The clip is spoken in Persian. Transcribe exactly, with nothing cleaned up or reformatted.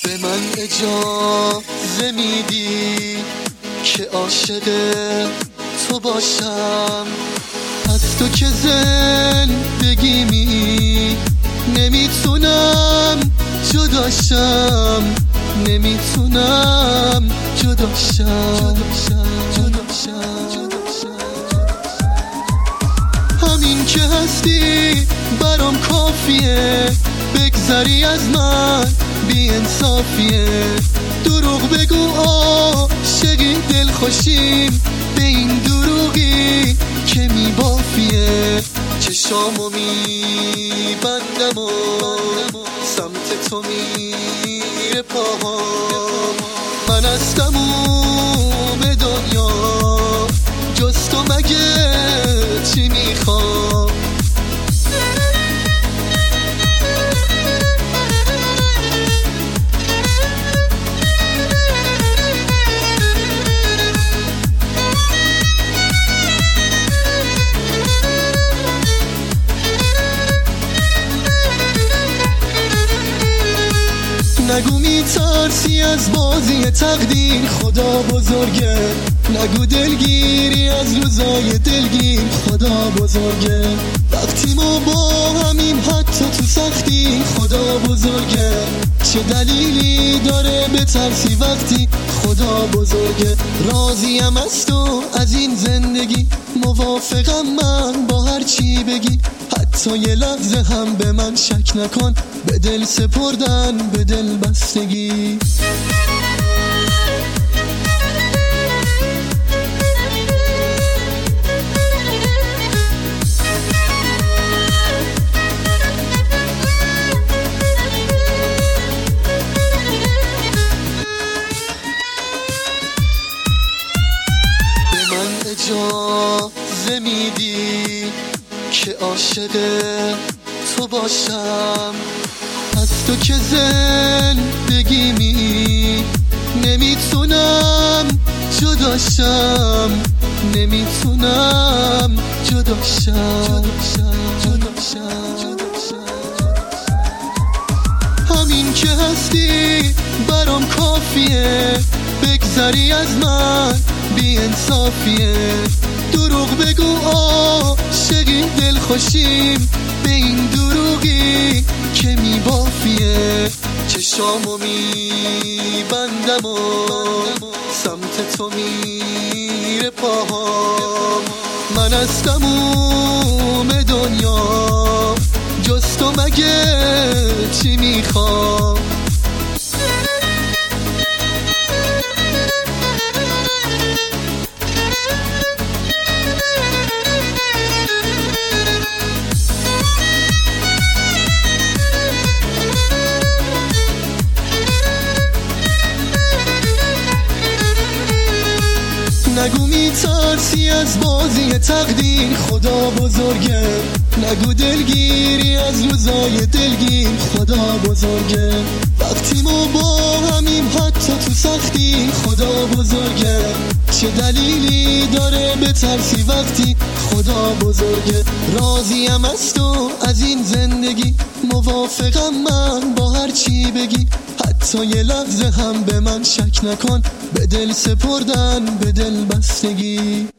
به من اجازه میدی که عاشق تو باشم، از تو که زندگیمی نمیتونم جداشم، نمیتونم جداشم. همین که هستی برام کافیه، بگذری از من بی انصافیه. دروغ بگو عاشقی دلخوشیم، به این دروغی که میبافیه. چشامو میبندم و سمت تو میره پاهام، من از تموم دنیا جز تو مگه چی میخوام؟ نگو میترسی از بازی تقدیر، خدا بزرگه. نگو دلگیری از روزای دلگیر، خدا بزرگه. وقتی ما با همیم حتی تو سختی، خدا بزرگه. چه دلیلی داره بترسی وقتی خدا بزرگه؟ راضیم از تو از این زندگی، موافقم من با هر چی بگی. حتی یه لحظه هم به من شک نکن، به دل سپردن به دل بستگی. به من اجازه میدی که عاشق تو باشم، از تو که زندگیمی نمیتونم جداشم، نمیتونم جداشم. همین که هستی برام کافیه، بگذری از من بی انصافیه. دروغ بگو عاشقی دلخوشیم، به این دروغی که میبافیه. چشامو میبندم و سمت تو میره پاهام، من از تموم دنیا جز تو مگه چی میخوام؟ نگو میترسی از بازی تقدیر، خدا بزرگه. نگو دلگیری از روزای دلگیر، خدا بزرگه. وقتی ما با همیم حتی تو سختی، خدا بزرگه. چه دلیلی داره بترسی وقتی خدا بزرگه؟ راضیم از تو از این زندگی، موافقم من با هر چی بگی. حتی یه لحظه هم به من شک نکن، به دل سپردن به دل بستگی.